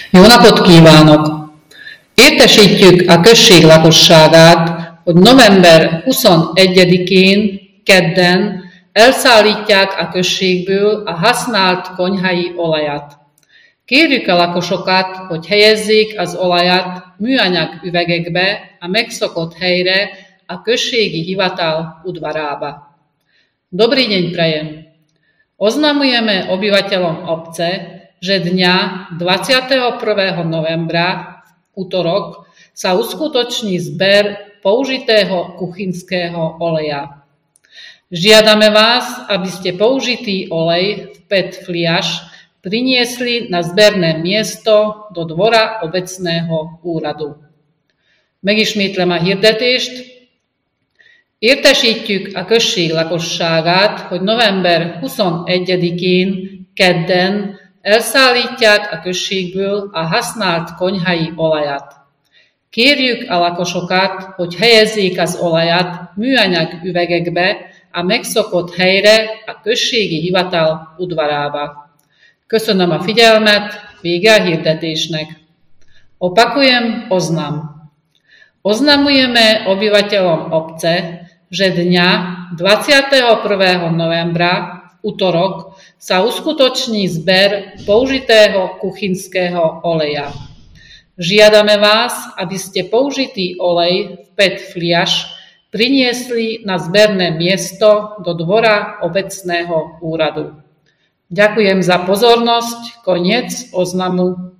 Jó napot kívánok! Értesítjük a község lakosságát, hogy november 21-én, kedden elszállítják a községből a használt konyhai olajat. Kérjük a lakosokat, hogy helyezzék az olajat műanyag üvegekbe a megszokott helyre a községi hivatal udvarába. Dobrý deň prajem. Oznamujeme obyvateľom obce, že dňa 21. novembra, v utorok, sa uskutoční zber použitého kuchynského oleja. Žiadame vás, aby ste použitý olej v PET fliaš priniesli na zberné miesto do dvora obecného úradu. Megismétlem a hirdetést. Értesítjük a község lakosságát, hogy november 21-én, kedden elszállítják a községből a használt konyhai olajat. Kérjük a lakosokat, hogy helyezzék az olajat műanyag üvegekbe a megszokott helyre a községi hivatal udvarába. Köszönöm a figyelmet, vége a hirdetésnek. Opakujem oznam. Oznamujeme obyvateľom obce, že dňa 21. novembra, utorok, sa uskutoční zber použitého kuchynského oleja. Žiadame vás, aby ste použitý olej v PET fliaš priniesli na zberné miesto do dvora obecného úradu. Ďakujem za pozornosť, koniec oznamu.